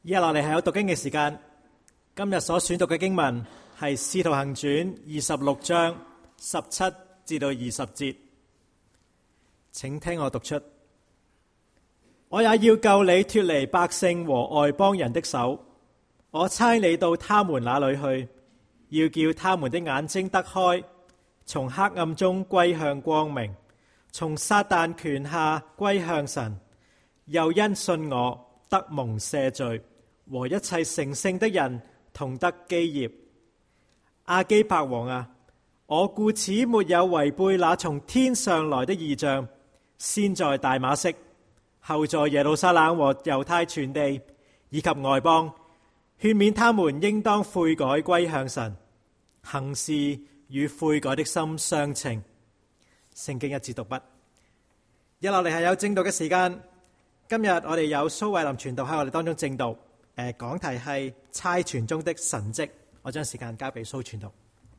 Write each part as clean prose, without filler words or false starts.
以下落嚟係有讀經嘅時間。今日所選讀嘅經文係《使徒行傳》26章17至到20節，請聽我讀出。我也要救你脫離百姓和外邦人的手，我差你到他們那裏去，要叫他們的眼睛得開，從黑暗中歸向光明，從撒旦權下歸向神，又因信我得蒙赦罪，和一切成聖的人同得基業。亞基帕王啊，我故此沒有違背那從天上來的異象，先在大馬色，後在耶路撒冷和猶太全地以及外邦，勸勉他們應當悔改歸向神，行事與悔改的心相稱。聖經一字讀畢。一落嚟係有正道嘅時間。今日我哋有蘇慧林傳道喺我哋當中正道。講題係差傳中的神蹟。我將時間交俾蘇傳道。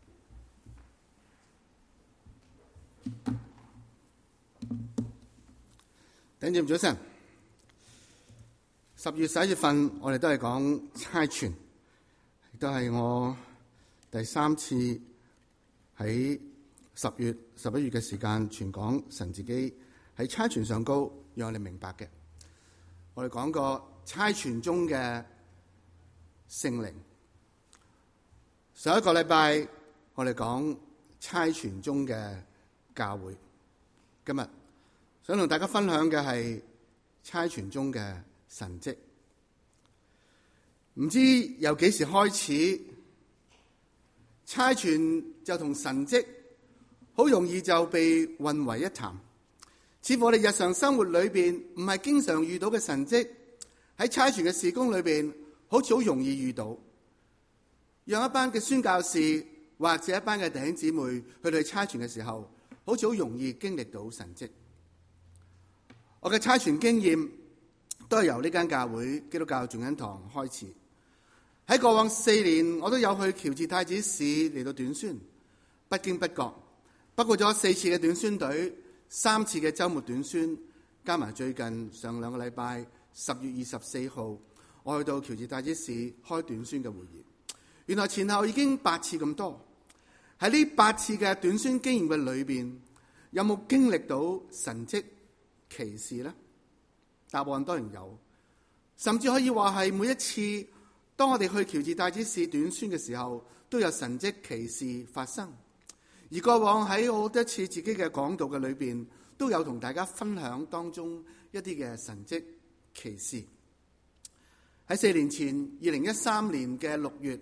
弟兄早晨。10月11月份我哋都係講差傳，亦都係我第3次喺10月11月嘅時間傳講神自己喺差傳上高讓我哋明白嘅。我哋講過差傳中嘅聖靈，上一個禮拜我哋講差傳中嘅教會，今日想同大家分享嘅係差傳中嘅神蹟。唔知由幾時開始，差傳就同神蹟好容易就被混為一談，似乎我哋日常生活裏邊唔係經常遇到嘅神蹟，喺差傳嘅事工裏邊好似好容易遇到，讓一班嘅宣教士或者一班嘅弟兄姊妹去到差傳嘅時候，好似好容易經歷到神蹟。我嘅差傳經驗都係由呢間教會基督教眾恩堂開始。喺過往4年，我都有去喬治太子市嚟到短宣，不經不覺包括咗4次嘅短宣隊，3次嘅週末短宣，加埋最近上2個禮拜10月24號我去到喬治太子市開短宣嘅會議，原來前後已經8次咁多。喺呢8次嘅短宣經驗嘅裏邊，有冇經歷到神蹟奇事呢？答案當然有，甚至可以話係每一次當我哋去喬治太子市短宣嘅時候，都有神蹟奇事發生。而過往喺好多次自己嘅講道嘅裏邊，都有同大家分享當中一啲嘅神蹟奇事。喺4年前2013年嘅6月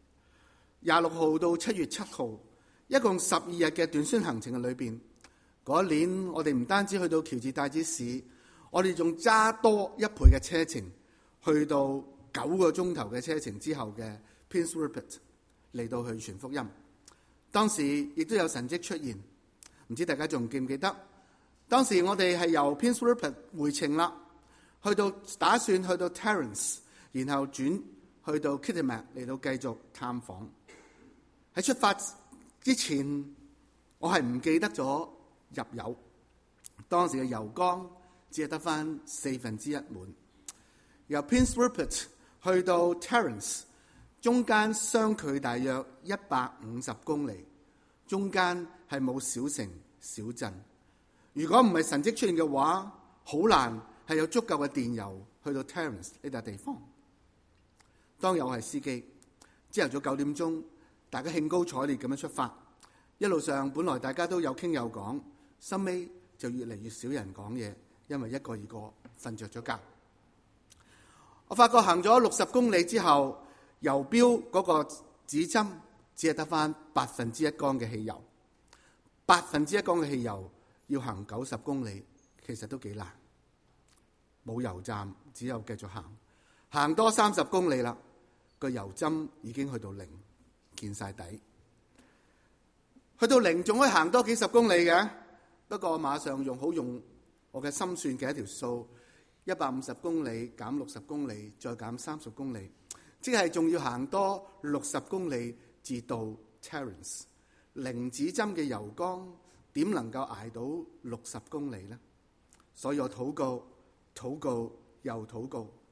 26號到7月7號，一共12日嘅短宣行程嘅裏邊，嗰一年我哋唔單止去到喬治太子市，我哋仲揸多1倍嘅車程，去到9個鐘頭嘅車程之後嘅 Prince Rupert 嚟到去傳福音。當時亦都有神蹟出現，唔知大家仲記唔記得？當時我哋係由 Prince Rupert 回程啦，打算去到 Terence， 然後轉去到 Kitimat 嚟到繼續探訪。喺出發之前，我係唔記得咗入油，當時嘅油缸只係得返1/4滿。由 Prince Rupert 去到 Terence， 中間相距大約150公里，中間係冇小城小鎮。如果唔係神蹟出現嘅話，好難係有足夠嘅電油去到 Terence 呢笪地方。當日我係司機，朝頭早9點鐘，大家興高采烈咁樣出發。一路上本來大家都有傾有講，後尾就越嚟越少人講嘢，因為一個瞓着咗覺。我發覺行咗60公里之後，油標嗰個指針只係得返1/8缸嘅汽油，1/8缸嘅汽油要行90公里，其實都幾難。冇油站，只有繼續行多30公里啦，個油針已經去到0，見晒底。去到0仲可以行多幾十公里嘅，不過我馬上用我嘅心算嘅一條數，150公里減60公里再減30公里，即係仲要行多60公里至到 Terence。 0指針嘅油缸點能夠捱到60公里呢？所以我禱告又禱告，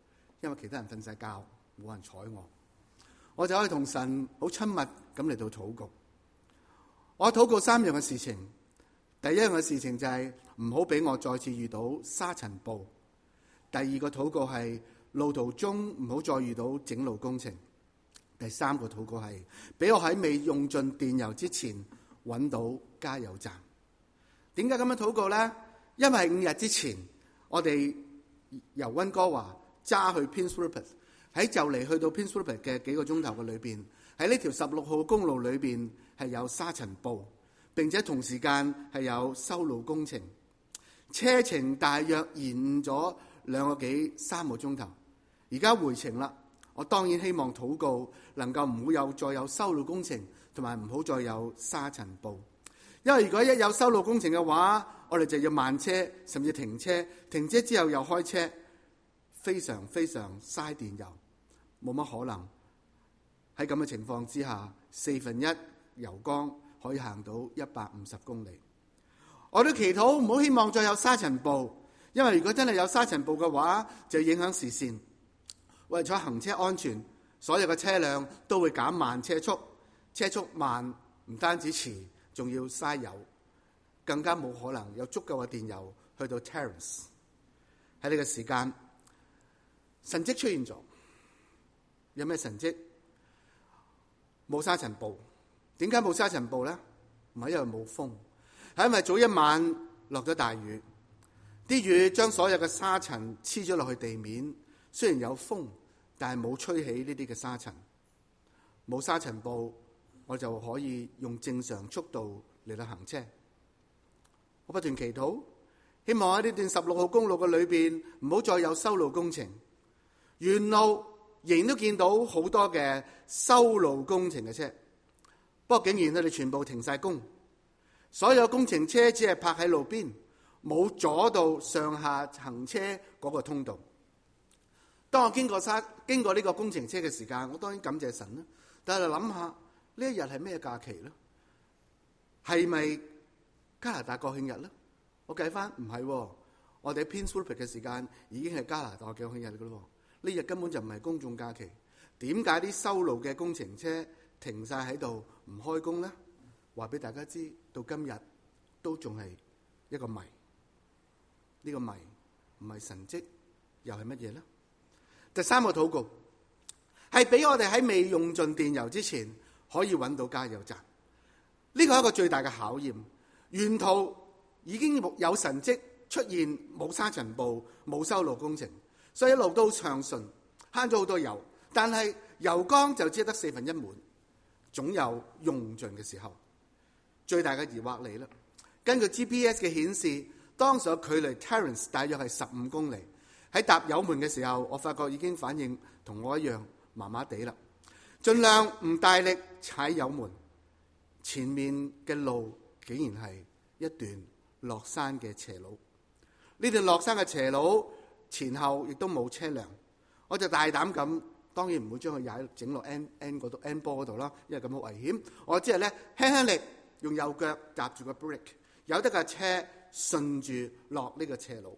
因為其他人瞓晒覺，冇人睬我，我就可以同神好親密咁嚟到禱告。我禱告3樣嘅事情，第一樣嘅事情就係唔好俾我再次遇到沙塵暴。第二個禱告係路途中唔好再遇到整路工程。第三個禱告係俾我喺未用盡電油之前揾到加油站。點解咁樣禱告呢？因為5日之前我哋由溫哥華揸去 Prince Rupert， 喺就嚟去到 Prince Rupert 嘅幾個鐘頭嘅裏邊，喺呢條16號公路裏邊係有沙塵暴，並且同時間係有修路工程，車程大約延誤咗2個幾3個鐘頭。而家回程啦，我當然希望禱告能夠唔好再有修路工程，同埋唔好再有沙塵暴。因為如果一有修路工程嘅話，我哋就要慢車，甚至停車，停車之後又開車，非常非常嘥電油，冇乜可能。喺咁嘅情況之下，1/4油缸可以行到150公里。我都祈禱唔好希望再有沙塵暴，因為如果真係有沙塵暴嘅話，就影響視線。為咗行車安全，所有嘅車輛都會減慢車速，車速慢唔單止遲，仲要嘥油，更加冇可能有足夠嘅電油去到 Terrace。 喺呢個時間，神蹟出現咗。有咩神蹟？冇沙塵暴。點解冇沙塵暴呢？唔係因為冇風，係因為早一晚落咗大雨，啲雨將所有嘅沙塵黐咗落去地面。雖然有風，但係冇吹起呢啲嘅沙塵。冇沙塵暴，我就可以用正常速度嚟到行車。我不斷祈禱，希望喺呢段16號公路嘅裏邊唔好再有修路工程。沿路仍然都見到好多嘅修路工程嘅車，不過竟然佢哋全部停晒工，所有工程車只係泊喺路邊，冇阻到上下行車嗰個通道。當我經過呢個工程車嘅時間，我當然感謝神啦。但係諗下呢一日係咩假期呢？係咪加拿大國慶日呢？我計翻唔係，我哋喺 Prince Rupert 嘅時間已經係加拿大國慶日噶咯。呢日根本就唔係公眾假期。點解啲修路嘅工程車停晒喺度唔開工呢？話俾大家知，到今日都仲係一個謎。呢個謎唔係神蹟，又係乜嘢呢？第三個禱告係俾我哋喺未用盡電油之前可以揾到加油站。呢個係一個最大嘅考驗。沿途已經有神蹟出現，冇沙塵暴，冇修路工程，所以一路都暢順，慳咗好多油。但係油缸就只得1/4滿，總有用盡嘅時候。最大嘅疑惑嚟啦。根據 GPS 嘅顯示，當時嘅距離 Terrace 大約係15公里。喺踏油門嘅時候，我發覺已經反應同我一樣麻麻地啦。盡量唔大力踩油門，前面嘅路竟然係一段落山嘅斜路。呢段落山嘅斜路前後亦都冇車輛，我就大膽咁，當然唔會將佢整落 N 嗰度 N 波嗰度啦，因為咁好危險。我只係咧輕輕力用右腳搭住個 brake， 由得架車順住落呢個斜路。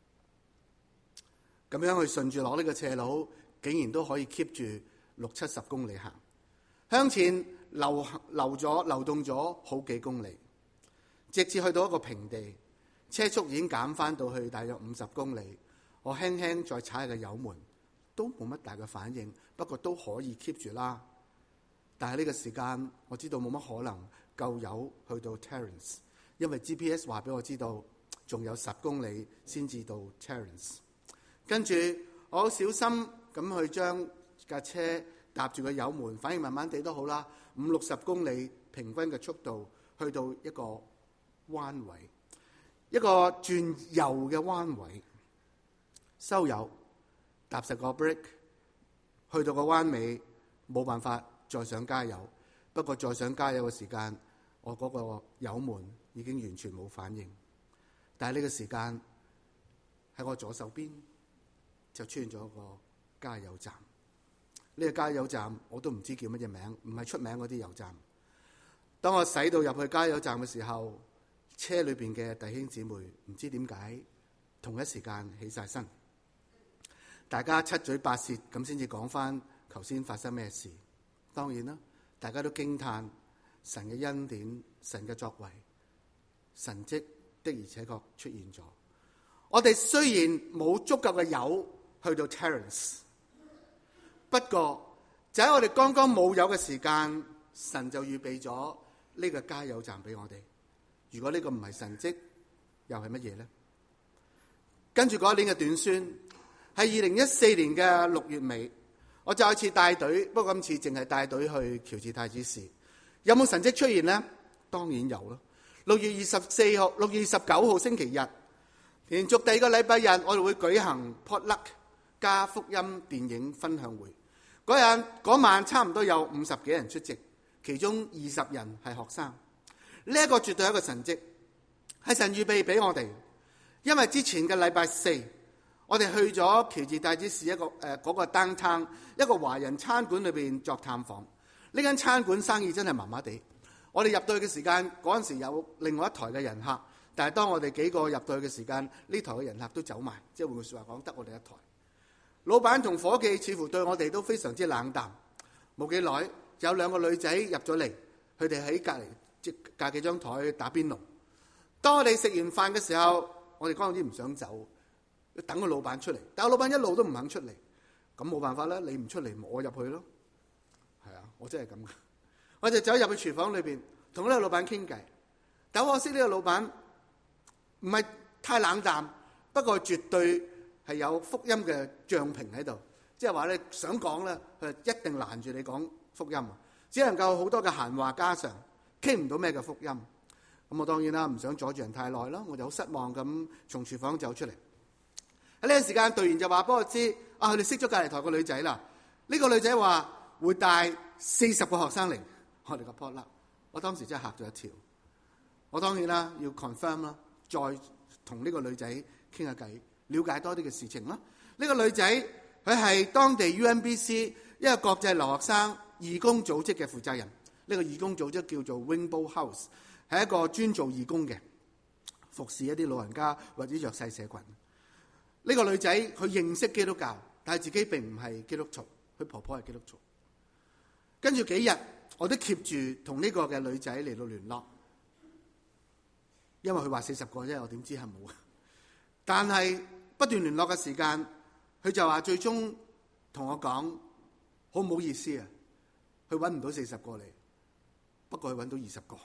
咁樣去順住落呢個斜路，竟然都可以 keep 住60-70公里行，向前流動咗好幾公里，直至去到一個平地，車速已經減翻到去大約50公里。我輕輕再踩下個油門，都冇乜大嘅反應，不過都可以 keep 住啦。但係呢個時間，我知道冇乜可能夠油去到 Terrace， 因為 GPS 話俾我知道仲有10公里先至到 Terrace。跟住我好小心咁去將架車搭住個油門，反應慢慢地都好啦，50-60公里平均嘅速度去到一個彎位，一個轉右嘅彎位，收油，踏實個 brake， 去到個彎尾冇辦法再想加油，不過再想加油嘅時間，我嗰個油門已經完全冇反應。但係呢個時間喺我左手邊就出現咗個加油站。呢個加油站我都唔知叫乜嘢名，唔係出名嗰啲油站。當我駛到入去加油站嘅時候，車裏邊嘅弟兄姊妹唔知點解同一時間起晒身。 大家七嘴八舌咁先至講翻頭先發生咩事。當然啦，大家都驚嘆神嘅恩典、神嘅作為、神蹟的而且確出現咗。我哋雖然冇足夠嘅油去到 Terence， 不過就喺我哋剛剛冇油嘅時間，神就預備咗呢個加油站俾我哋。如果呢個唔係神蹟，又係乜嘢呢？跟住嗰一年嘅短宣係2014年嘅6月尾，我再一次帶隊，不過今次淨係帶隊去喬治太子寺。有冇神蹟出現呢？當然有咯。6月24號、6月29號星期日，連續第二個禮拜日，我哋會舉行 potluck 加福音電影分享會。嗰晚差唔多有50幾人出席，其中20人係學生。呢一個絕對係一個神蹟，係神預備俾我哋。因為之前嘅禮拜四，我哋去咗喬治太子寺一個嗰個 downtown 一個華人餐館裏邊作探訪。呢間餐館生意真係麻麻地。我哋入到去嘅時間，嗰陣時有另外一台嘅人客，但係當我哋幾個入到去嘅時間，呢台嘅人客都走埋，即係換句説話講，得我哋一台。老闆同夥計似乎對我哋都非常之冷淡。冇幾耐，有兩個女仔入咗嚟，佢哋喺隔離隔幾張台打邊爐。當我哋食完飯嘅時候，我哋剛啲唔想走，要等個老闆出嚟，但係老闆一路都唔肯出嚟。咁冇辦法啦，你唔出嚟，我入去咯。係啊，我真係咁嘅。我就走入去廚房裏邊，同呢個老闆傾偈。但可惜呢個老闆唔係太冷淡，不過絕對係有福音嘅醬瓶喺度，即係話咧想講咧，佢一定攔住你講福音，只能夠好多嘅閒話家常，傾唔到咩嘅福音。咁我當然啦，唔想阻住人太耐啦，我就好失望咁從廚房走出嚟。喺呢個時間，隊員就話俾我知，佢哋識咗隔離台個女仔啦。呢個女仔話會帶40個學生嚟我哋個 potluck。我當時真係嚇咗一跳。我當然啦，要 confirm 啦，再同呢個女仔傾下偈，了解多啲嘅事情啦。呢個女仔佢係當地 UMBC 一個國際留學生義工組織嘅負責人。呢個義工組織叫做 Rainbow House， 係一個專做義工嘅，服侍一啲老人家或者弱勢社群。呢個女仔佢認識基督教，但係自己並唔係基督徒，佢婆婆係基督徒。跟住幾日我都 keep 住同呢個嘅女仔嚟到聯絡，因為佢話40個啫，我點知係冇。但係不斷聯絡嘅時間，佢就話最終同我講好唔好意思啊，佢揾唔到40個嚟，不過佢揾到20個，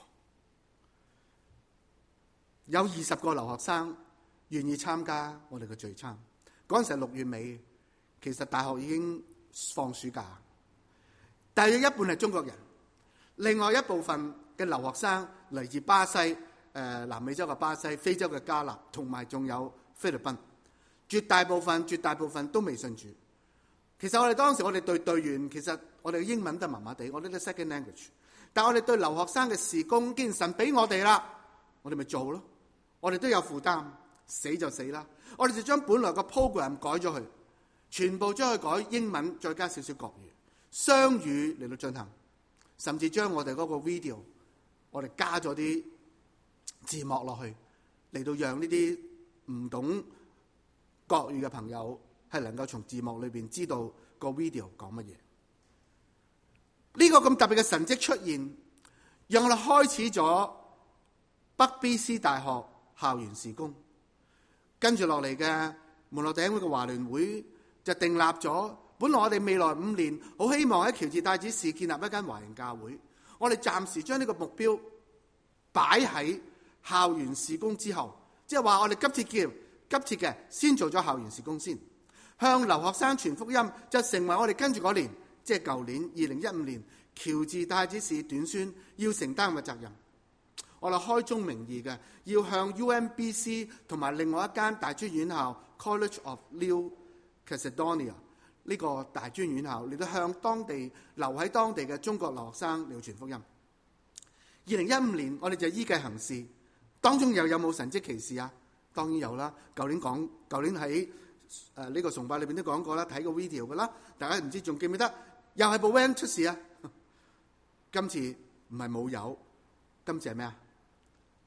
有20個留學生願意參加我哋嘅聚餐。嗰陣時係6月尾，其實大學已經放暑假，大約一半係中國人，另外一部分嘅留學生嚟自巴西、南美洲嘅巴西、非洲嘅加納，同埋仲有菲律賓。絕大部分都未信主。其實我哋當時我哋對隊員，其實我哋嘅英文都麻麻地，我哋都 second language。但我哋對留學生嘅事工，既然神俾我哋啦，我哋咪做咯。我哋都有負擔，死就死啦。我哋就將本來個 program 改咗佢，全部將佢改英文，再加少少國語，雙語嚟到進行，甚至將我哋嗰個 video， 我哋加咗啲字幕落去，嚟到讓呢啲唔懂國語嘅朋友係能夠從字幕裏邊知道個 video 講乜嘢。呢個咁特別嘅神蹟出現，讓我哋開始咗北 BC 大學校園事工。跟住落嚟嘅門諾弟兄會嘅華聯會就訂立咗，本來我哋未來5年好希望喺喬治太子寺建立一間華人教會。我哋暫時將呢個目標擺喺校園事工之後，即係話我哋急切嘅先做咗校園事工先，向留學生傳福音，就成為我哋跟住嗰年，即係舊年2015年喬治太子寺短宣要承擔嘅責任。我哋開宗明義嘅，要向 UMBC 同埋另外一間大專院校 College of New Caledonia 呢個大專院校嚟到向當地留喺當地嘅中國留學生嚟傳福音。2015年我哋就依計行事，當中又有冇神蹟奇事啊？當然有啦。舊年喺呢個崇拜裏邊都講過啦，睇個 video 噶啦，大家唔知仲記唔記得？又係部 van 出事啊！今次唔係冇油，今次係咩啊？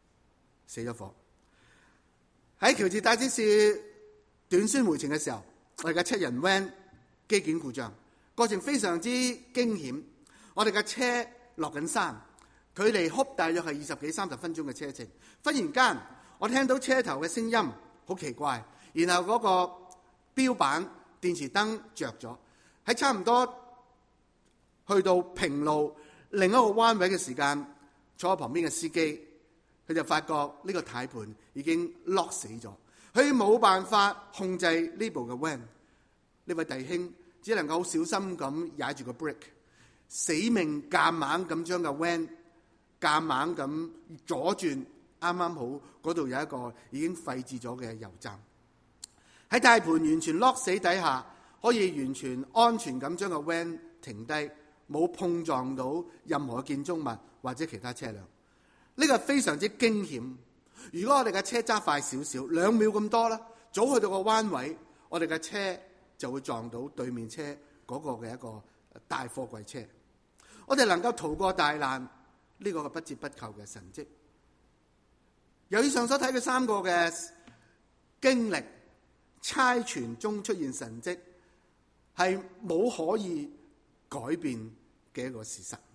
死咗火。喺喬治太子寺短宣回程嘅時候， 我哋嘅7人 van 機件故障，過程非常之驚險。我哋嘅車落緊山，距離 Hope 大約係20幾30分鐘嘅車程。忽然間，我聽到車頭嘅聲音，好奇怪。然後嗰個標板電池燈着咗，喺差唔多去到平路另一個彎位嘅時間，坐喺旁邊嘅司機佢就發覺呢個軚盤已經 lock 死咗，佢冇辦法控制呢部嘅 van。呢位弟兄只能夠好小心咁踩住個 brake， 死命夾硬咁將個 van 夾硬咁左轉，啱啱好嗰度有一個已經廢置咗嘅油站。喺軚盤完全 lock 死底下，可以完全安全咁將個 van 停低，冇碰撞到任何建築物或者其他車輛。呢個非常之驚險。如果我哋嘅車揸快少少，2秒咁多啦，早去到個彎位，我哋嘅車就會撞到對面車嗰個嘅一個大貨櫃車。我哋能夠逃過大難，呢個不折不扣嘅神蹟。由以上所睇嘅3個嘅經歷，差傳中出現神蹟，係冇可以改變嘅一個事實。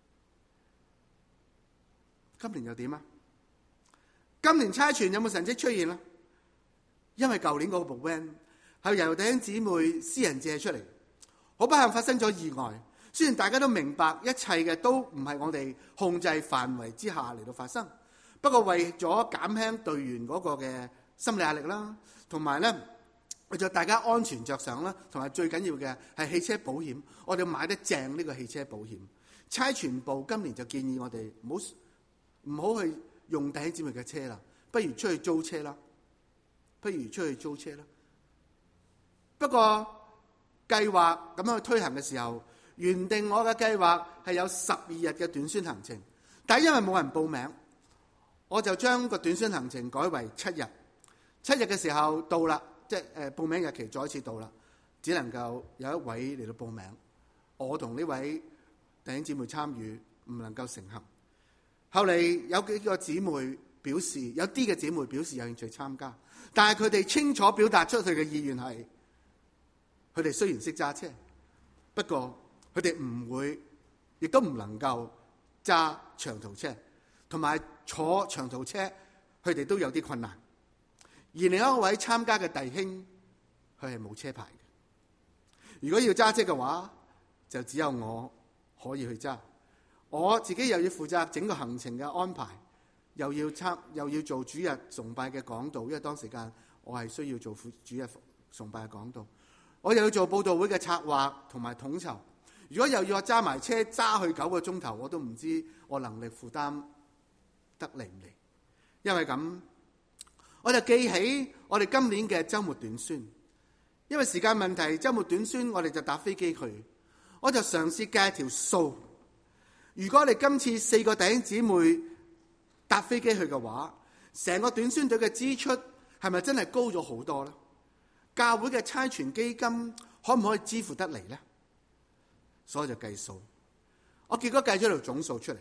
今年又點啊？今年差傳有冇神蹟出現啦？因為舊年嗰部 van 係由弟兄姊妹私人借出嚟，好不幸發生咗意外。雖然大家都明白一切嘅都唔係我哋控制範圍之下嚟到發生，不過為咗減輕隊員嗰個嘅心理壓力啦，同埋咧為咗大家安全着想啦，同埋最緊要嘅係汽車保險，我哋買得正呢個汽車保險。差傳部今年就建議我哋唔好去用弟兄姊妹嘅車啦，不如出去租車啦。不過計劃咁樣去推行嘅時候，原定我嘅計劃係有12日嘅短宣行程，但係因為冇人報名，我就將個短宣行程改為7日。7日嘅時候到啦，即係報名日期再一次到啦，只能夠有一位嚟到報名，我同呢位弟兄姊妹參與，唔能夠成行。後嚟有幾個姊妹表示，有啲嘅姊妹表示有興趣參加，但係佢哋清楚表達出佢嘅意願係，佢哋雖然識揸車，不過佢哋唔會，亦都唔能夠揸長途車，同埋坐長途車，佢哋都有啲困難。而另一位參加嘅弟兄，佢係冇車牌嘅。如果要揸車嘅話，就只有我可以去揸。我自己又要負責整個行程嘅安排，又要做主日崇拜嘅講道，因為當時間我係需要做主日崇拜嘅講道。我又要做佈道會嘅策劃同埋統籌。如果又要我揸埋車揸去9個鐘頭，我都唔知我能力負擔得嚟唔嚟。因為咁，我就記起我哋今年嘅週末短宣。因為時間問題，週末短宣我哋就搭飛機去。我就嘗試計條數。如果我哋今次4個弟兄姊妹搭飛機去嘅話，成個短宣隊嘅支出係咪真係高咗好多呢？教會嘅差傳基金可唔可以支付得嚟呢？所以就計數，我結果計咗條總數出嚟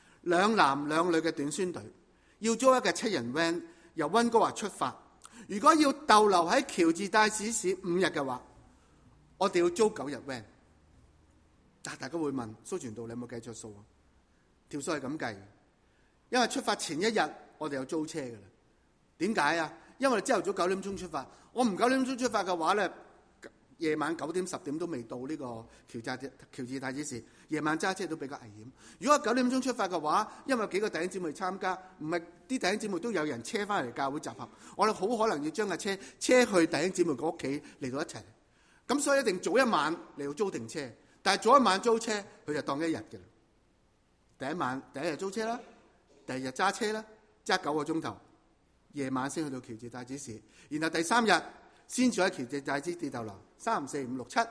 ，2男2女嘅短宣隊要租一個7人 van 由溫哥華出發。如果要逗留喺喬治戴斯市5日嘅話，我哋要租9日 van。但大家會問蘇傳道，你有冇計錯數啊？條數係咁計，因為出發前1日我哋有租車㗎啦。點解啊？因為我哋朝頭早9點鐘出發，我唔9點鐘出發嘅話咧，夜晚9點10點都未到呢個喬治戴斯市，夜晚揸車都比較危險。如果9點鐘出發嘅話，因為有幾個弟兄姊妹參加，唔係啲弟兄姊妹都有人車翻嚟教會集合，我哋好可能要將架車去弟兄姊妹個屋企嚟到一齊。咁所以一定早一晚嚟到租定車。但係早一晚租車，佢就當1日嘅啦。第一日租車啦，第2日揸車啦，揸9個鐘頭，夜晚先去到喬治戴斯市，然後第3日先至喺喬治戴斯市逗留3、4、5、6、7，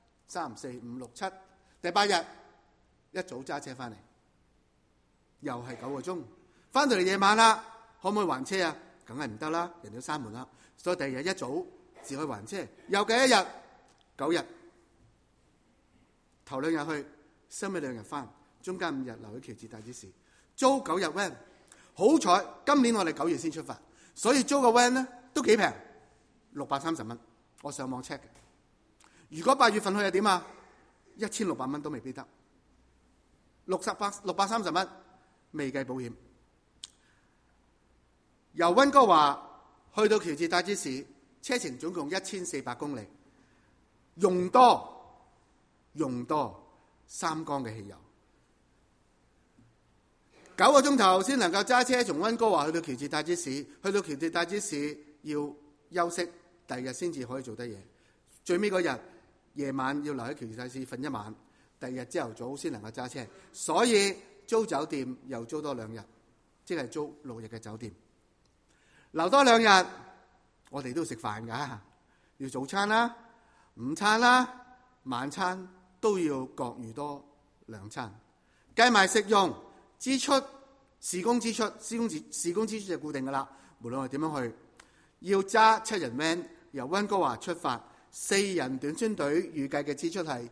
3、4、5、6、7，第8日一早揸車翻嚟，又係9個鐘，翻到嚟夜晚啦，可唔可以還車啊？梗係唔得啦，人都閂門啦，所以第2日一早至可以還車，又計1日9日。頭2日去，收尾2日翻，中間5日留喺喬治戴斯市，租9日 van。好彩今年我哋9月先出發，所以租個 van 咧都幾平，630蚊。 我上網 check 嘅。如果8月份去係點啊？1600蚊都未必得，630蚊未計保險。由溫哥華去到喬治達芝市，車程總共1400公里，用多3缸嘅汽油，9個鐘頭先能夠揸車從溫哥華去到喬治達芝市。去到喬治達芝市要休息，第二日先至可以做得嘢。最尾嗰日夜晚要留喺喬治達芝市瞓一晚，第二日朝頭早先能夠揸車。所以租酒店又租多2日，即係租6日嘅酒店。留多2日，我哋都要食飯㗎，要早餐啦、午餐啦、晚餐都要各預多2餐，計埋食用支出、事工支出就固定㗎啦。無論我哋點樣去，要揸7人 van 由溫哥華出發，4人短宣隊預計嘅支出係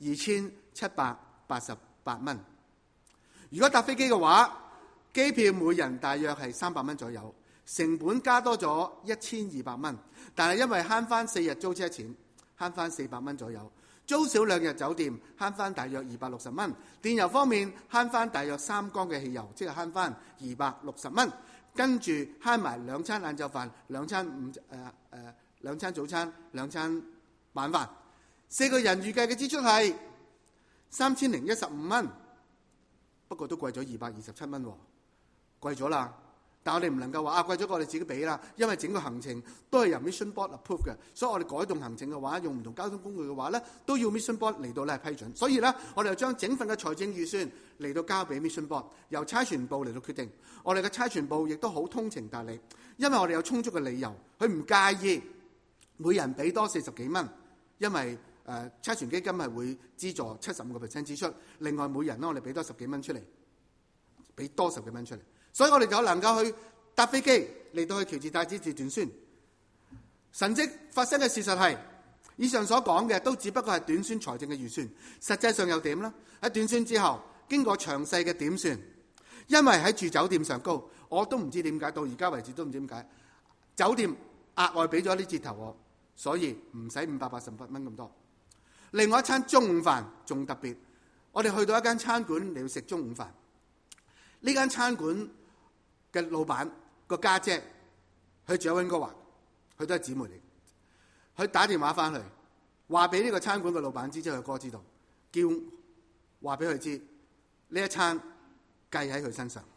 2788蚊。如果搭飛機嘅話，機票每人大約係300蚊左右。成本加多咗1200蚊，但係因為慳翻4日租車錢，慳翻400蚊左右，租少2日酒店，慳翻大約260蚊。電油方面慳翻大約3缸嘅汽油，即係慳翻260蚊。跟住慳埋2餐晏晝飯、2餐早餐、2餐晚飯，4個人預計嘅支出係3015蚊，不過都貴咗227蚊，貴咗啦。但我哋唔能夠話貴咗我哋自己俾啦，因為整個行程都係由 Mission Board approve 嘅，所以我哋改動行程嘅話，用唔同交通工具嘅話咧，都要 Mission Board 嚟到咧批准。所以咧，我哋就將整份嘅財政預算嚟到交俾 Mission Board， 由差傳部嚟到決定。我哋嘅差傳部亦都好通情達理，因為我哋有充足嘅理由，佢唔介意每人俾多40幾蚊，因為差傳基金係會資助75% 支出，另外每人咧我哋俾多10幾蚊出嚟，俾多10幾蚊出嚟。所以我哋就能夠去搭飛機嚟到去喬治達芝市短宣。神蹟發生嘅事實係，以上所講嘅都只不過係短宣財政嘅預算，實際上又點呢？喺短宣之後，經過詳細嘅點算，因為喺住酒店上高，我都唔知點解，到而家為止都唔知點解，酒店額外俾咗啲折頭我，所以唔使588蚊咁多。另外一餐中午飯仲特別，我哋去到一間餐館嚟到食中午飯，呢間餐館嘅老闆個家姐，佢住喺溫哥華，佢都係姊妹嚟。佢打電話翻去，話俾呢個餐館嘅老闆知，即係佢哥知道，叫話俾佢知呢一餐計喺佢身上。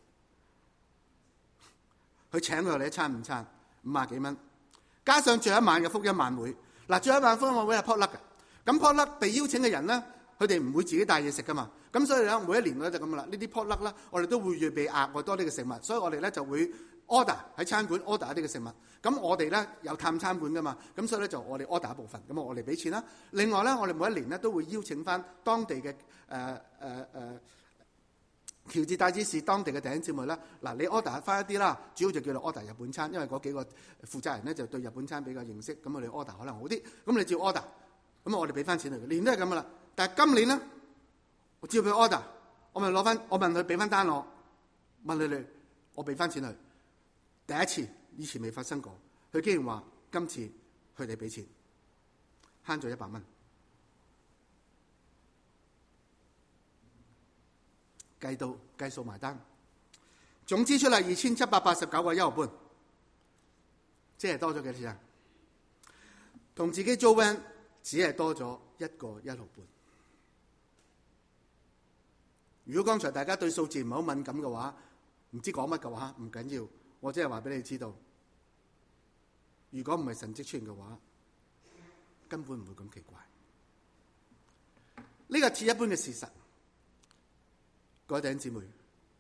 佢請佢嚟一餐午餐50幾蚊，加上最後一晚嘅福音晚會。嗱，最後一晚福音晚會係 potluck 嘅，咁 potluck 被邀請嘅人咧，佢哋唔會自己帶嘢食噶嘛。咁所以咧，每一年咧就咁啦。呢啲 potluck 啦，我哋都會預備額外多啲嘅食物，所以我哋咧就會 order 喺餐館 order 一啲嘅食物。咁我哋咧有探餐館噶嘛，咁所以咧就我哋 order 一部分，咁我哋俾錢啦。另外咧，我哋每一年咧都會邀請翻當地嘅喬治達芝市當地嘅弟兄姊妹啦。嗱，你 order 翻一啲啦，主要就叫做 order 日本餐，因為嗰幾個負責人咧就對日本餐比較認識，咁我哋 order 可能好啲。咁你照 order，咁我哋俾翻錢嚟，年都係咁噶啦。但係今年咧，我照佢 order， 我問佢俾翻單我，問你，我俾翻錢佢。第一次，以前未發生過，佢竟然話今次佢哋俾錢，慳咗100蚊，計數埋單，總支出係2789個1毫半，即係多咗幾多錢啊？同自己租 van 只係多咗1個1毫半。如果剛才大家對數字唔係好敏感嘅話，唔知講乜嘅話，唔緊要，我只係話俾你知道。如果唔係神蹟出現嘅話，根本唔會咁奇怪。呢個似一般嘅事實，各位弟兄姊妹，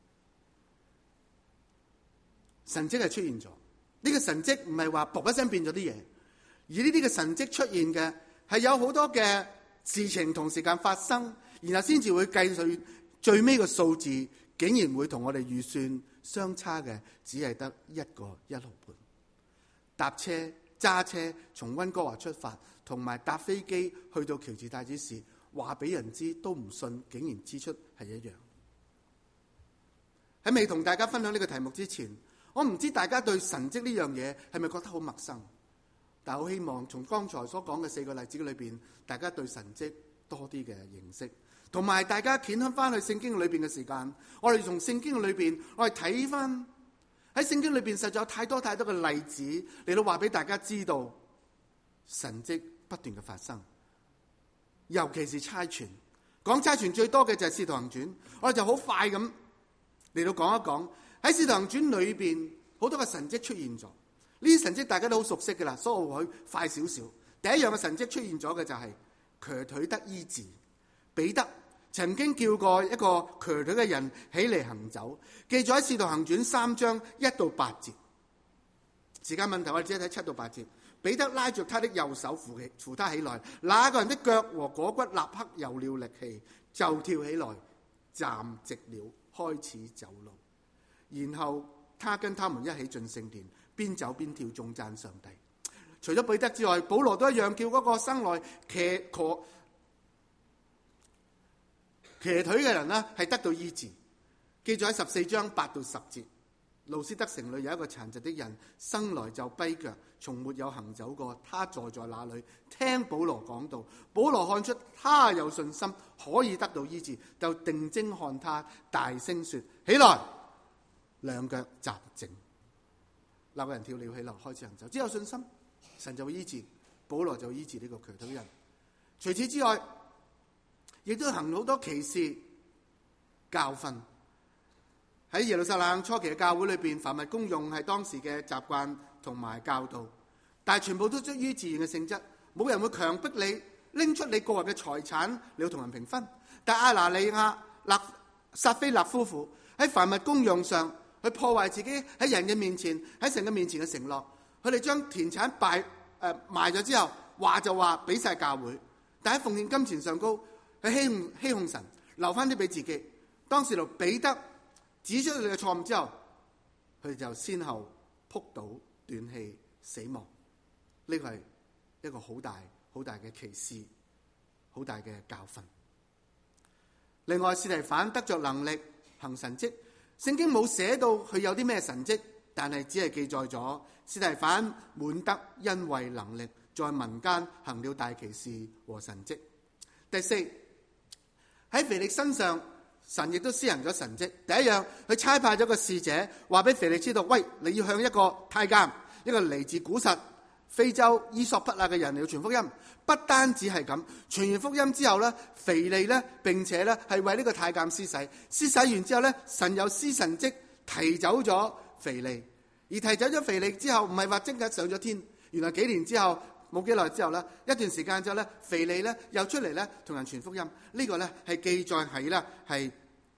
神蹟係出現咗。呢個神蹟唔係話噗一聲變咗啲嘢，而呢啲嘅神蹟出現嘅係有好多嘅事情同時間發生，然後先至會計算。最尾個數字竟然會同我哋預算相差嘅，只係得1個1毫半。搭車揸車從溫哥華出發，同埋搭飛機去到喬治達芝市，話俾人知都唔信，竟然支出係一樣。喺未同大家分享呢個題目之前，我唔知大家對神蹟呢樣嘢係咪覺得好陌生？ 但係好希望從剛才所講嘅4個例子裏邊，大家對神蹟多啲嘅認識，同埋大家掀開翻去聖經裏邊嘅時間，我哋從聖經裏邊，我哋睇翻喺聖經裏邊，實在有太多太多嘅例子嚟到話俾大家知道神蹟不斷嘅發生，尤其是差傳。講差傳最多嘅就係《使徒行傳》，我哋就好快咁嚟到講一講喺《使徒行傳》裏邊好多嘅神蹟出現咗。呢啲神蹟大家都好熟悉噶啦，所以我會快少少。第一樣嘅神蹟出現咗嘅就係瘸腿得醫治。彼得曾經叫過一個瘸腿嘅人起嚟行走，記載喺《使徒行傳》3章1到8節。時間問題，我哋只係睇7到8節。彼得拉着他的右手扶他起來，那個人的腳和裹骨立刻有了力氣，就跳起來站直了，開始走路。然後他跟他們一起進聖殿，邊走邊跳，頌讚上帝。除咗彼得之外，保羅都一樣叫嗰個生來騎腿嘅人呢係得到醫治。記載喺14章8到10節。路斯德城裏有一個殘疾的人，生來就跛腳，從沒有行走過。他坐在那裏聽保羅講道。保羅看出他有信心可以得到醫治，就定睛看他，大聲說：起來，兩腳站正。那個人跳了起來，開始行走。只有信心，神就會醫治。保羅就醫治呢個瘸腿人。除此之外，亦都行好多奇事教訓。喺耶路撒冷初期嘅教會裏邊，凡物公用係當時嘅習慣同埋教導，但係全部都出於自然嘅性質，冇人會強迫你拎出你個人嘅財產，你要同人平分。但亞拿尼亞、撒非勒夫婦喺凡物公用上，去破壞自己喺人嘅面前、喺神嘅面前嘅承諾，佢哋將田產賣咗之後，話就話俾晒教會，但喺奉獻金錢上高，去欺哄神，留翻啲俾自己。當時就彼得指出佢哋嘅錯誤之後，佢哋就先後仆倒斷氣死亡。呢個係一個好大好大嘅奇事，好大嘅教訓。另外，司提反得着能力行神蹟，聖經冇寫到佢有啲咩神蹟，但係只係記載咗司提反滿得恩惠能力，在民間行了大奇事和神蹟。第四，喺腓力身上，神亦都施行咗神蹟。第一樣，佢差派咗個使者，話俾腓力知道，喂，你要向一個太監，一個嚟自古實非洲伊索匹亞嘅人嚟傳福音。不單止係咁，傳完福音之後咧，腓利咧並且咧係為呢個太監施洗。施洗完之後咧，神有施神蹟提走咗腓利。而提走咗腓利之後，唔係話即刻上咗天。原來幾年之後，冇幾耐之後咧，一段時間之後咧，腓利咧又出嚟咧同人傳福音。呢個咧係記載喺咧係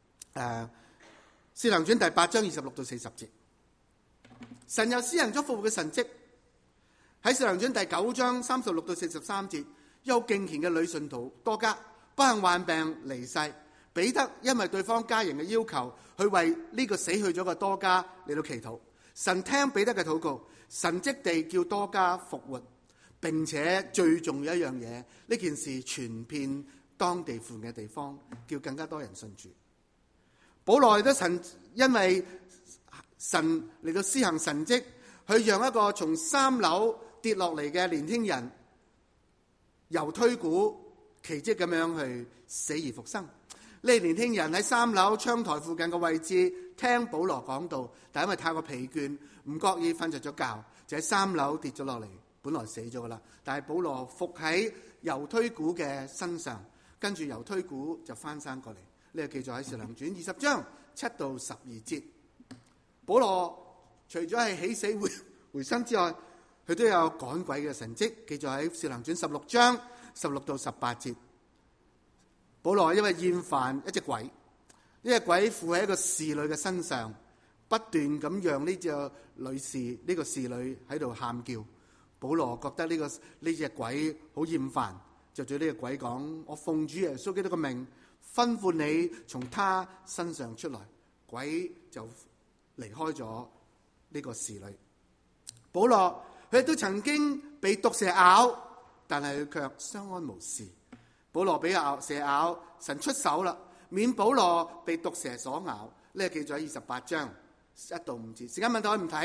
使徒行傳第8章26到40節。神又施行咗復活嘅神蹟。喺使徒行傳第9章36到43節，有敬虔嘅女信徒多加不幸患病離世。彼得因為對方家人嘅要求，去為呢個死去咗嘅多加嚟到祈禱。神聽彼得嘅禱告，神蹟地叫多加復活，並且最重要一樣嘢，呢件事傳遍當地附近嘅地方，叫更加多人信主。保羅亦都因為神嚟到施行神蹟，去讓一個從3樓跌落嚟嘅年輕人由推估奇蹟咁樣去死而復生。呢年輕人喺3樓窗台附近嘅位置聽保羅講道，但因為太過疲倦，唔覺意瞓着咗覺，就喺3樓跌咗落嚟，本來死咗噶啦。但係保羅伏喺猶推古嘅身上，跟住猶推古就翻生過嚟。呢個記載喺《使徒行傳》20章7到12節。保羅除咗係起死回生之外，佢都有趕鬼嘅神蹟，記載喺《使徒行傳》16章16到18節。保羅因為厭煩一隻鬼，呢隻鬼附喺一個侍女嘅身上，不斷咁讓呢隻女士呢個侍女喺度喊叫。保羅覺得呢隻鬼好厭煩，就對呢個鬼講：我奉主耶穌基督嘅名，吩咐你從他身上出來。鬼就離開咗呢個侍女。保羅佢都曾經被毒蛇咬，但係佢卻相安無事。保羅俾蛇咬，神出手啦，免保羅被毒蛇所咬。呢個記載喺28章1到5節。時間問題我唔睇。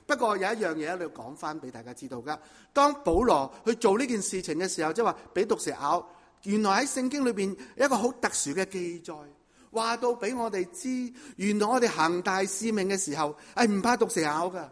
不過有一樣嘢你要講翻俾大家知道噶，當保羅去做呢件事情嘅時候，即係話俾毒蛇咬，原來喺聖經裏邊有一個好特殊嘅記載，話到俾我哋知，原來我哋行大使命嘅時候係唔怕毒蛇咬噶。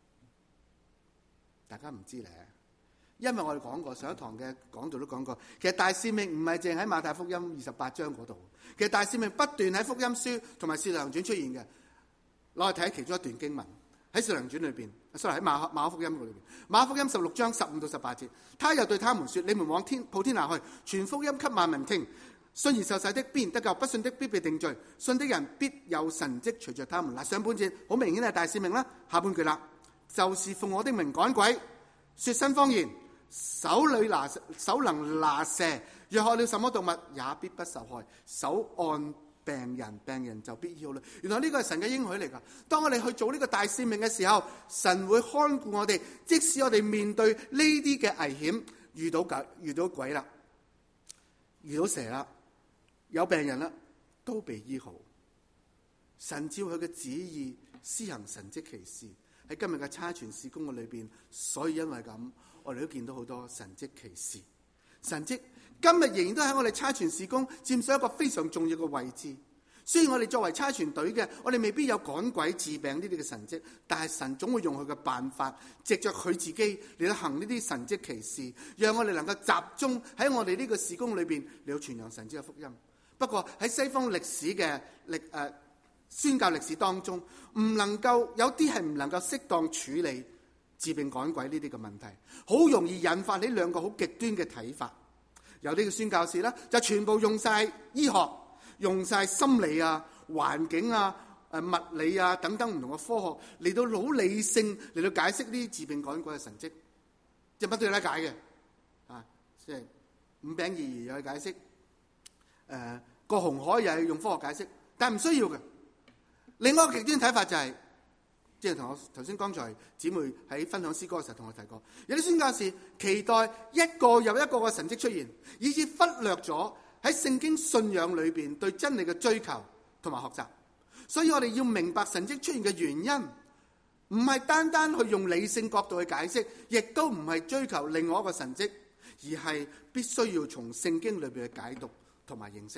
大家唔知咧，因為我哋講過上一堂嘅講道都講過，其實大使命唔係淨喺馬太福音28章嗰度，其實大使命不斷喺福音書同埋使徒行傳出現嘅。攞嚟睇其中一段經文喺使徒行傳裏邊，sorry，喺馬可福音嗰裏邊，馬可福音16章15到18節，他又對他們說：你們往普天下去，傳福音給萬民聽。信而受洗的必然得救，不信的必被定罪。信的人必有神蹟隨着他們。嗱，上半節好明顯係大使命啦，下半句啦，就是奉我的名趕鬼，說新方言，手能拿蛇，若喝了什麼毒物也必不受害，手按病人，病人就必醫好啦。原來呢個係神嘅應許嚟噶。當我哋去做呢個大使命嘅時候，神會看顧我哋，即使我哋面對呢啲嘅危險，遇到鬼啦，遇到蛇啦，有病人啦，都被醫好。神照佢嘅旨意施行神蹟奇事喺今日嘅差傳事工嘅裏邊，所以因為咁，我哋都見到好多神蹟奇事。神蹟今日仍然都喺我哋差傳事工佔上一個非常重要嘅位置。雖然我哋作為差傳隊嘅，我哋未必有趕鬼治病呢啲嘅神蹟，但係神總會用佢嘅辦法，藉着佢自己嚟到行呢啲神蹟奇事，讓我哋能夠集中喺我哋呢個事工裏邊嚟到傳揚神蹟嘅福音。不過喺西方歷史嘅宣教歷史當中，有啲係唔能夠適當處理治病趕鬼呢啲嘅問題，好容易引發起兩個好極端嘅睇法。有啲嘅宣教士呢，就全部用晒醫學、用晒心理啊、環境啊、物理啊等等唔同嘅科學嚟到好理性嚟到解釋呢啲治病趕鬼嘅神蹟，即係乜都有得解嘅。即係五餅二魚又去解釋，過紅海又係用科學解釋，但係唔需要嘅。另外一個極端睇法就係，即係同我頭先剛才姊妹喺分享詩歌嘅時候同我提過，有啲宣教士期待一個又一個嘅神蹟出現，以致忽略咗喺聖經信仰裏邊對真理嘅追求同埋學習。所以我哋要明白神蹟出現嘅原因，唔係單單去用理性角度去解釋，亦都唔係追求另外一個神蹟，而係必須要從聖經裏邊去解讀同埋認識。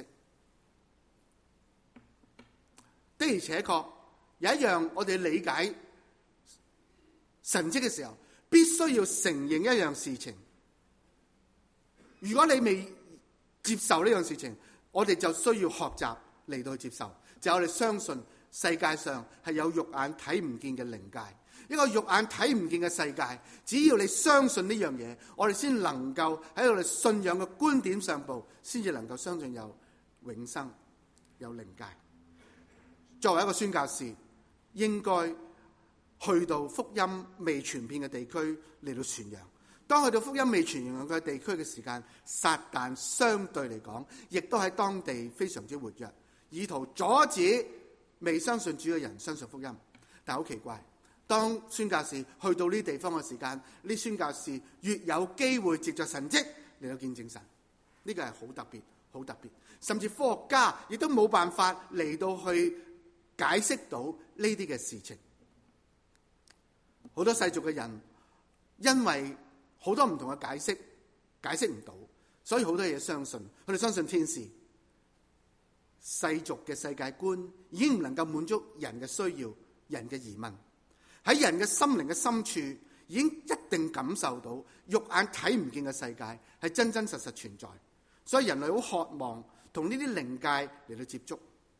的而且確有一樣，我哋理解神蹟嘅時候，必須要承認一樣事情。如果你未接受呢樣事情，我哋就需要學習嚟到去接受。就係我哋相信世界上係有肉眼睇唔見嘅靈界，一個肉眼睇唔見嘅世界。只要你相信呢樣嘢，我哋先能夠喺我哋信仰嘅觀點上邊，先至能夠相信有永生、有靈界。作為一個宣教士，應該去到福音未傳遍嘅地區嚟到傳揚。當去到福音未傳揚嘅地區嘅時間，撒旦相對嚟講，亦都喺當地非常之活躍，以圖阻止未相信主嘅人相信福音。但係好奇怪，當宣教士去到呢地方嘅時間，呢宣教士越有機會藉着神蹟嚟到見證神。呢個係好特別，好特別。甚至科學家亦都冇辦法嚟到去解釋到呢啲嘅事情。好多世俗嘅人因為好多唔同嘅解釋唔到，所以好多嘢相信，佢哋相信天使。世俗嘅世界觀已經唔能夠滿足人嘅需要，人嘅疑問。喺人嘅心靈嘅深處已經一定感受到肉眼睇唔見嘅世界係真真實實存在，所以人類好渴望同呢啲靈界嚟到接觸。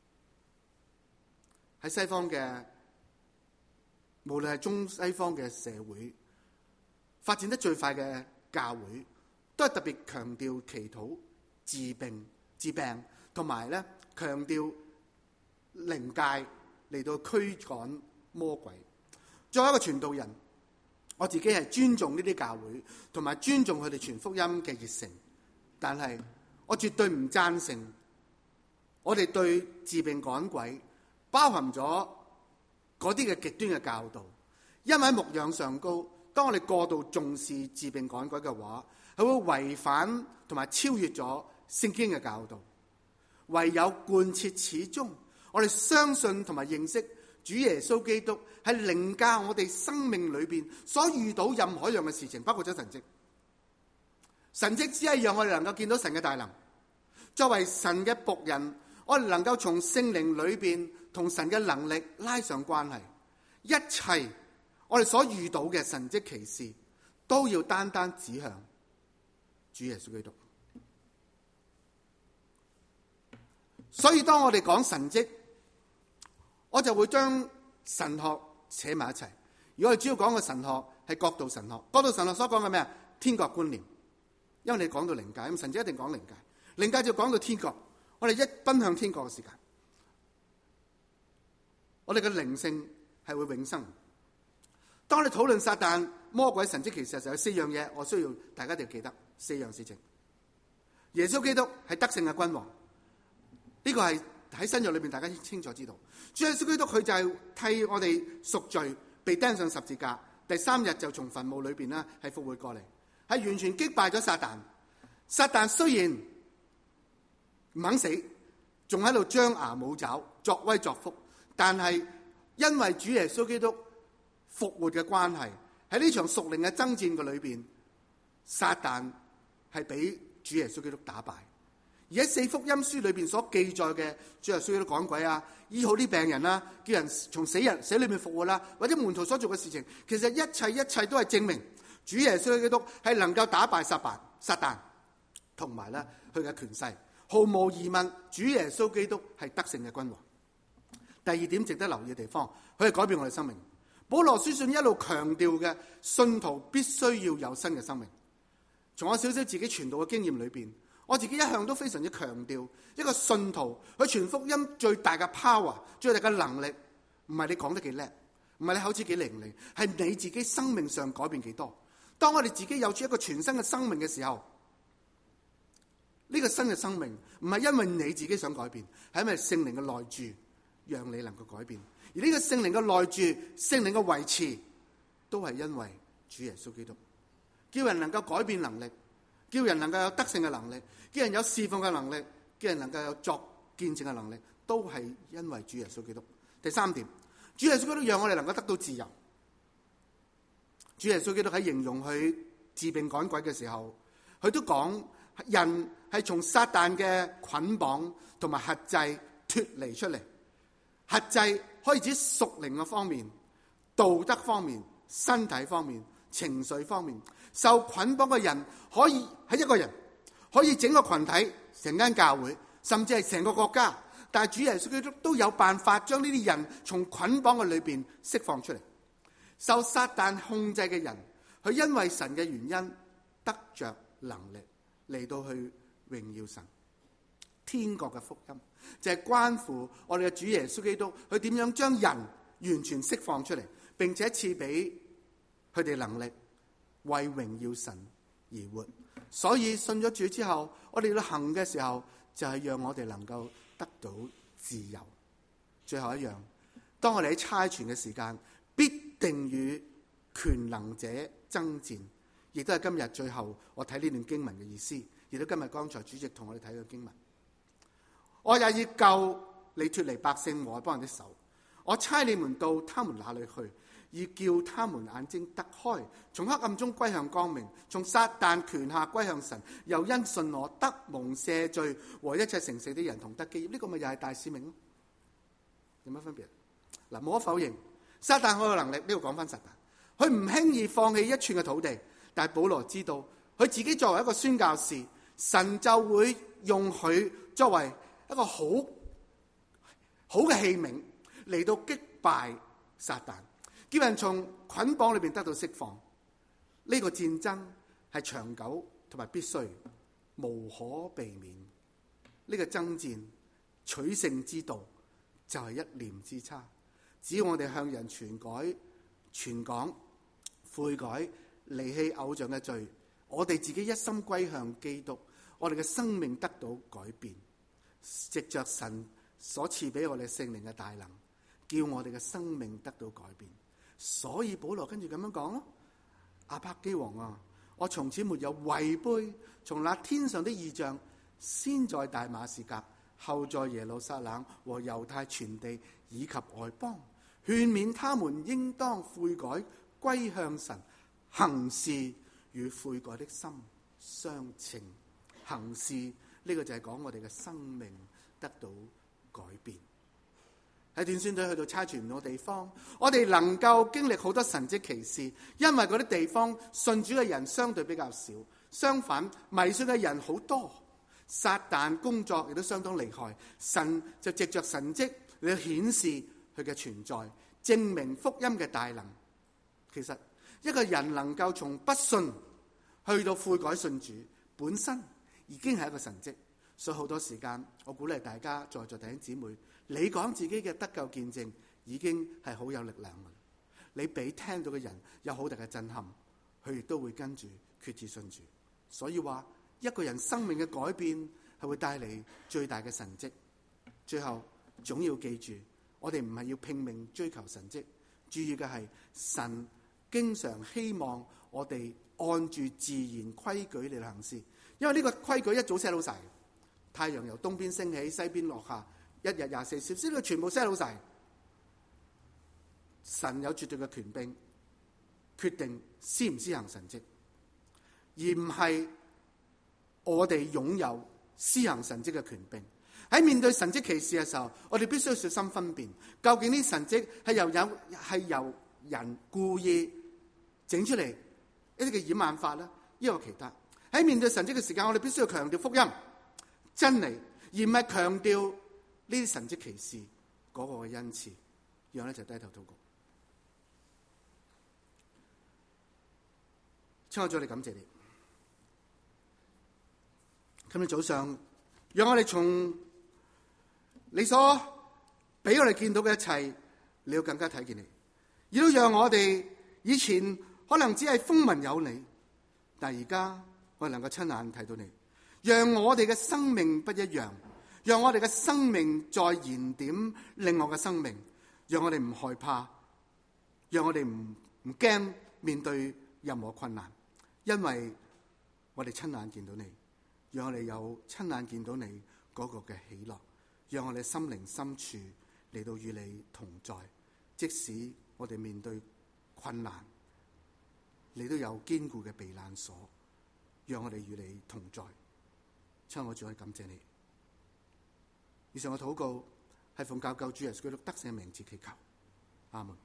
喺西方嘅，無論係中西方嘅社會發展得最快嘅教會，都係特別強調祈禱、治病，同埋咧強調靈界嚟到驅趕魔鬼。作為一個傳道人，我自己係尊重呢啲教會，同埋尊重佢哋傳福音嘅熱誠，但係我絕對唔贊成我哋對治病趕鬼包含咗嗰啲嘅極端嘅教導。因為喺牧養上高，當我哋過度重視治病趕鬼嘅話，係會違反同埋超越咗聖經嘅教導。唯有貫徹始終，我哋相信同埋認識主耶穌基督係凌駕我哋生命裏邊所遇到任何一樣嘅事情，包括咗神蹟。神蹟只係讓我哋能夠見到神嘅大能。作為神嘅僕人，我哋能夠從聖靈裏邊同神嘅能力拉上關係。一切我哋所遇到嘅神蹟奇事，都要單單指向主耶穌基督。所以當我哋講神蹟，我就會將神學扯埋一齊。如果我哋主要講嘅神學係國度神學，國度神學所講嘅咩啊？天國觀念。因為你講到靈界，咁神蹟一定講靈界，靈界就講到天國。我哋一奔向天國嘅時間，我哋嘅靈性係會永生。當你討論撒旦、魔鬼、神蹟奇事嘅時候，有四樣嘢我需要大家一定要記得，四樣事情。耶穌基督係得勝嘅君王，呢個係喺新約裏面大家清楚知道。主耶穌基督佢就係替我哋贖罪，被釘上十字架，第三日就從墳墓裏邊呢係復活過嚟，係完全擊敗咗撒旦。撒旦雖然唔肯死，仲喺度張牙舞爪、作威作福，但係因為主耶穌基督復活嘅關係，喺呢場屬靈嘅爭戰嘅裏邊，撒旦係俾主耶穌基督打敗。而喺四福音書裏邊所記載嘅，主耶穌基督趕鬼啊，醫好啲病人啦，叫人從死裏面復活啦，或者門徒所做嘅事情，其實一切都係證明主耶穌基督係能夠打敗撒旦同埋咧佢嘅權勢。毫無疑問，主耶穌基督係得勝嘅君王。第二點值得留意嘅地方，佢係改變我哋生命。保羅書信一路強調嘅，信徒必須要有新嘅生命。從我少少自己傳道嘅經驗裏邊，我自己一向都非常之強調，一個信徒佢傳福音最大嘅 power、最大嘅能力，唔係你講得幾叻，唔係你口齒幾伶俐，係你自己生命上改變幾多。當我哋自己有住一個全新嘅生命嘅時候，呢個新嘅生命唔係因為你自己想改變，係因為聖靈嘅內住讓你能夠改變。而呢個聖靈嘅內住、聖靈嘅維持，都係因為主耶穌基督，叫人能夠改變能力，叫人能夠有得勝嘅能力，叫人有侍奉嘅能力，叫人能夠有作見證嘅能力，都係因為主耶穌基督。第三點，主耶穌基督讓我哋能夠得到自由。主耶穌基督喺形容佢治病趕鬼嘅時候，佢都講人係從撒旦嘅捆綁同埋轄制脫離出嚟。轄制可以指屬靈嘅方面、道德方面、身體方面、情緒方面。受捆綁嘅人可以係一個人，可以整個群體、成間教會，甚至係成個國家。但係主耶穌基督都有辦法將呢啲人從捆綁嘅裏邊釋放出嚟。受撒旦控制嘅人，佢因為神嘅原因得着能力嚟到去榮耀神。天國嘅福音就係關乎我哋嘅主耶穌基督，佢點樣將人完全釋放出嚟，並且賜俾佢哋能力為榮耀神而活。所以信咗主之後，我哋要行嘅時候，就係讓我哋能夠得到自由。最後一樣，當我哋喺差傳嘅時間，必定與權能者爭戰，亦都係今日最後我睇呢段經文嘅意思，亦都今日剛才主席同我哋睇嘅經文。我也要救你脫離百姓和外邦人的手，我差你們到他們那裏去，要叫他們眼睛得開，從黑暗中歸向光明，從撒旦權下歸向神，又因信我得蒙赦罪，和一切成聖的人同得基業。呢個咪又係大使命咯？有乜分別？嗱，無可否認，撒旦好有能力。呢度講翻撒旦，佢唔輕易放棄一寸嘅土地，但係保羅知道佢自己作為一個宣教士，神就會用佢作為一個好嘅器皿嚟到擊敗撒旦，叫人從捆綁裏邊得到釋放。呢個戰爭係長久同埋必須，無可避免。呢個爭戰取勝之道就係一念之差。只要我哋向人傳講悔改，離棄偶像嘅罪，我哋自己一心歸向基督，我哋嘅生命得到改變。藉着神所賜俾我哋聖靈嘅大能，叫我哋嘅生命得到改變。所以保羅跟住咁樣講咯：亞伯基王啊，我從此沒有違背從那天上的異象，先在大馬士革，後在耶路撒冷和猶太全地以及外邦勸勉他們應當悔改，歸向神，行事與悔改的心相稱。行事呢個就係講我哋嘅生命得到改變。喺短宣隊去到差傳唔同地方，我哋能夠經歷好多神蹟奇事，因為嗰啲地方信主嘅人相對比較少，相反迷信嘅人好多，撒旦工作亦都相當厲害。神就藉着神蹟嚟顯示佢嘅存在，證明福音嘅大能。其實一個人能夠從不信去到悔改信主，本身已經係一個神蹟。所以好多時間我鼓勵大家在座弟兄姊妹，你講自己嘅得救見證已經係好有力量嘅，你俾聽到嘅人有好大嘅震撼，佢亦都會跟住決志信主。所以話一個人生命嘅改變係會帶嚟最大嘅神蹟。最後總要記住，我哋唔係要拼命追求神蹟，注意嘅係神經常希望我哋按住自然規矩嚟行事，因為呢個規矩一早 set 好晒。太陽由東邊升起，西邊落下，一日24小時，呢個全部 set 好晒。神有絕對嘅權柄，決定施唔施行神蹟，而唔係我哋擁有施行神蹟嘅權柄。喺面對神蹟奇事嘅時候，我哋必須要小心分辨，究竟呢神蹟係由人故意整出嚟一啲嘅掩眼法呢，抑或其他。喺面對神蹟嘅時間，我哋必須要強調福音真理，而唔係強調呢啲神蹟奇事嗰個嘅恩賜。讓我哋一齊低頭禱告。親愛的主，我哋感謝你。今日早上，讓我哋從你所俾我哋見到嘅一切，你要更加睇見你，亦都讓我哋以前可能只係風聞有你，但係而家我哋能夠親眼睇到你。讓我哋嘅生命不一樣，讓我哋嘅生命再燃點另外嘅生命，讓我哋唔害怕，讓我哋唔驚面對任何困難，因為我哋親眼見到你，讓我哋有親眼見到你嗰個嘅喜樂，讓我哋心靈深處嚟到與你同在，即使我哋面對困難，你都有堅固嘅避難所，讓我哋與你同在。親愛的主，我感謝你。以上我禱告係奉教救主耶穌基督得勝名字祈求，阿門。